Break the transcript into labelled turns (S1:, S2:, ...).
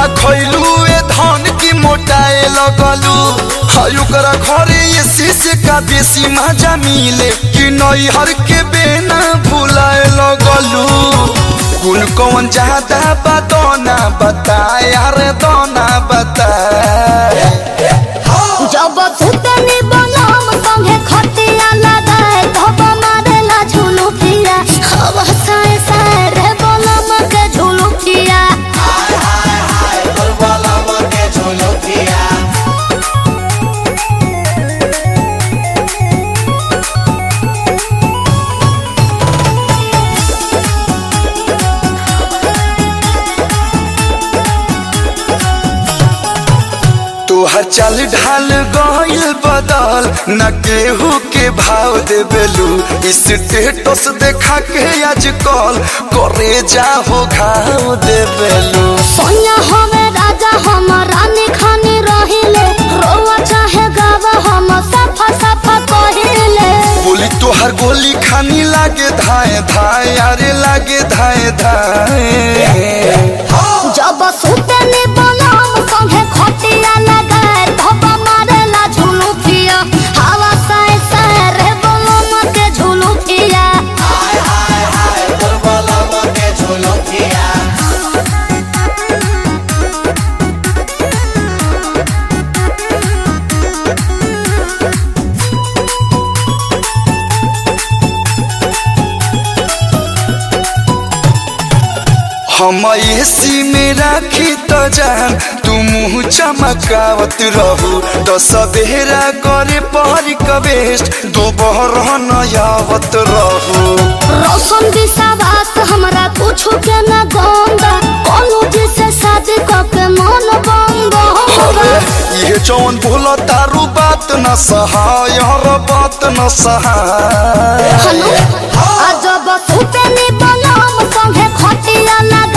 S1: खैलू ए धन की मोटाए लगलू ओकरा घरे ये शीशे का देसी मजा मिले कि नैहर के बेना भुलाए लगलू गुण कौन ज्यादा बदौना बता यार दोना बता
S2: जब सुतनी बनम संगे खटिया लगाए धब मारेला झुलू फिरा हवा साए साए रे बनम के झुलू फिरा
S3: हाय हाय हाय तोर बलम के झुलू फिरा
S1: तोहर चल ढाल गइल बदल न केहू के भाव देबेलू स्टेटस देखा के आजकल करे जाहो घाव देबेलू
S2: सोनिया हमें राजा हम रानी खानी रहिले रोवा चाहे गावा हम सफा सफा कहिले
S1: बोली तोहर गोली खानी लागे धाए धाए अरे लागे धाए धाए
S2: जब सुतनी बनम संगे खटिया लगाए धब मारेला झुलू फिया हवा साए साए रे बनम के झुलू फिया
S3: हाय हाय हाय तोर बलम के झुलू फिरा
S1: हम एसी में राखी तो जान तू मुँह चमकावत रहू दस बेरा करे पहरी कबेस्ट दोपहर नयावत रहू
S2: रोशन विश्वास हमरा कुछ के न गंगा कोनो जिसे शादी करके मन बंग होगा
S1: ये जौन भूल तारू बात न सहाय हर बात न सहाय
S2: हनु अजब सुतनी बनम संगे खटिया लगा